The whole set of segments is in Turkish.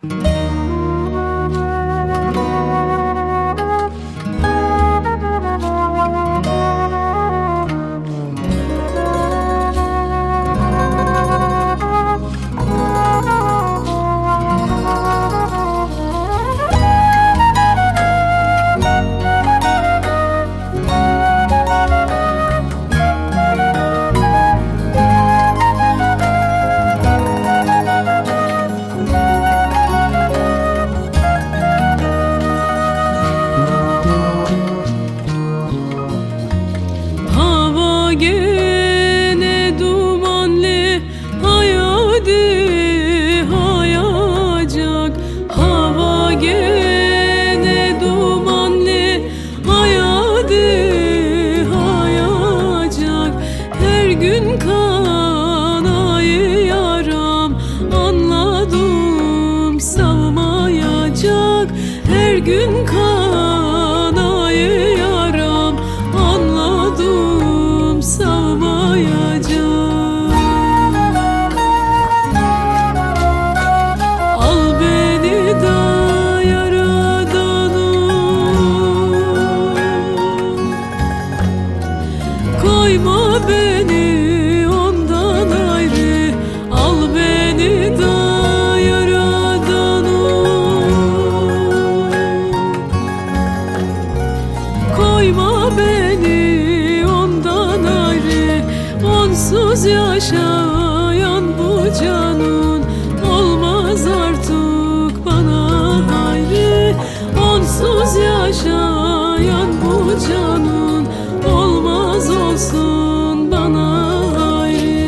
Gene dumanlı hayadi hayacak. Hava gene dumanlı hayadi hayacak. Her gün kanayı yaram anladım savmayacak. Her gün kanayı yaram anladım savmayacak. Al beni da yaradanım, koyma beni ondan ayrı. Al beni da yaradanım, koyma beni ondan ayrı. Onsuz yaşayan bu canın olmaz artık bana ayrı. Onsuz yaşayan bu canın olmaz olsun bana ayrı.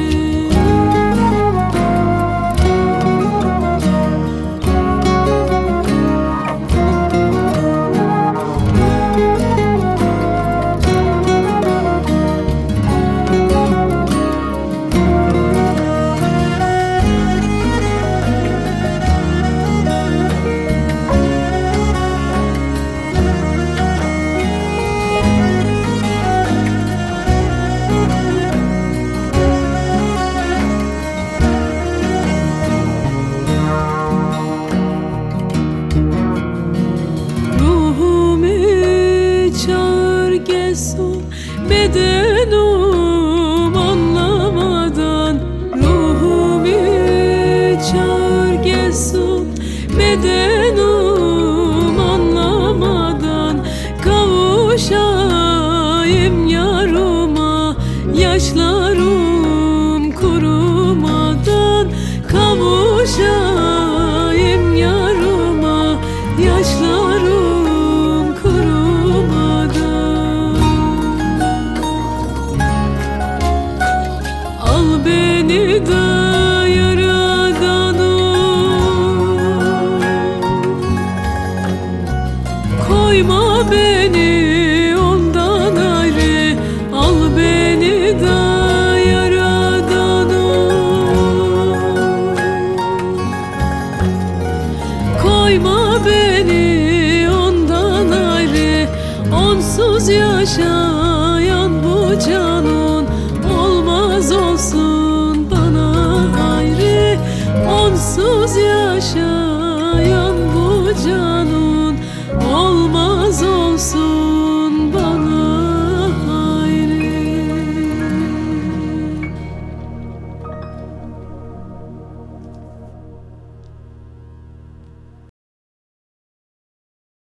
Gelsin bedenim anlamadan, ruhumu çağır gelsin bedenim anlamadan. Kavuşayım yarıma yaşlarım kurumadan. Kavuşayım yarıma yaşlarım kurumadan. Al beni da yaradanım, koyma beni ondan ayrı. Al beni da yaradanım, koyma beni ondan ayrı. Onsuz yaşayan bu canın olmaz olsun bana ayrı. Onsuz yaşayan bu canın